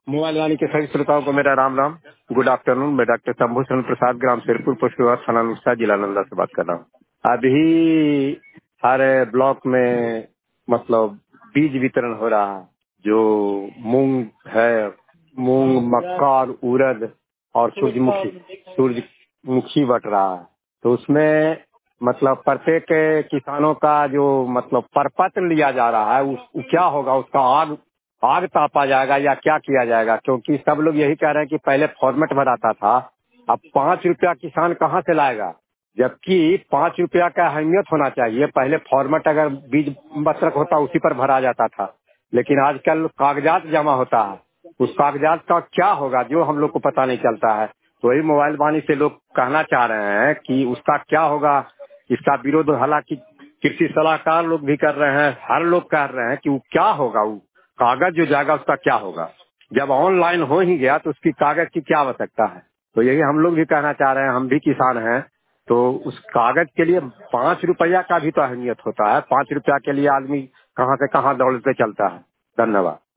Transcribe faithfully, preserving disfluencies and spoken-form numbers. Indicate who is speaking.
Speaker 1: Mobile वाणी के सभी श्रोताओं को मेरा राम राम। Good afternoon. मैं डॉक्टर शंभू शरण प्रसाद, ग्राम शेरपुर, पोस्ट विभाग, थाना नुस्खा, जिला नालंदा से बात कर रहा हूँ। अभी हमारे ब्लॉक में मतलब बीज वितरण हो रहा है। जो मूंग है, मूंग, मक्का और उड़द और सूरजमुखी सूरजमुखी बट रहा है। तो उसमें मतलब प्रत्येक किसानों का जो मतलब परपत्र लिया जा रहा है, उस वो क्या होगा, उसका आग आग तापा जाएगा या क्या किया जाएगा? क्योंकि सब लोग यही कह रहे हैं कि पहले फॉर्मेट भराता था, अब पाँच रुपया किसान कहाँ से लाएगा? जबकि पाँच रुपया का अहमियत होना चाहिए। पहले फॉर्मेट अगर बीज पत्रक होता उसी पर भरा जाता था, लेकिन आजकल कागजात जमा होता है। उस कागजात का क्या होगा जो हम लोग को पता नहीं चलता है। तो वही मोबाइल वाणी से लोग कहना चाह रहे हैं कि उसका क्या होगा। इसका विरोध हालांकि कृषि सलाहकार लोग भी कर रहे हैं, हर लोग कह रहे हैं कि वो क्या होगा, वो कागज जो जाएगा उसका क्या होगा। जब ऑनलाइन हो ही गया तो उसकी कागज की क्या आवश्यकता है? तो यही हम लोग भी कहना चाह रहे हैं, हम भी किसान हैं। तो उस कागज के लिए पाँच रुपया का भी तो अहमियत होता है। पाँच रुपया के लिए आदमी कहाँ से कहाँ दौड़ते चलता है। धन्यवाद।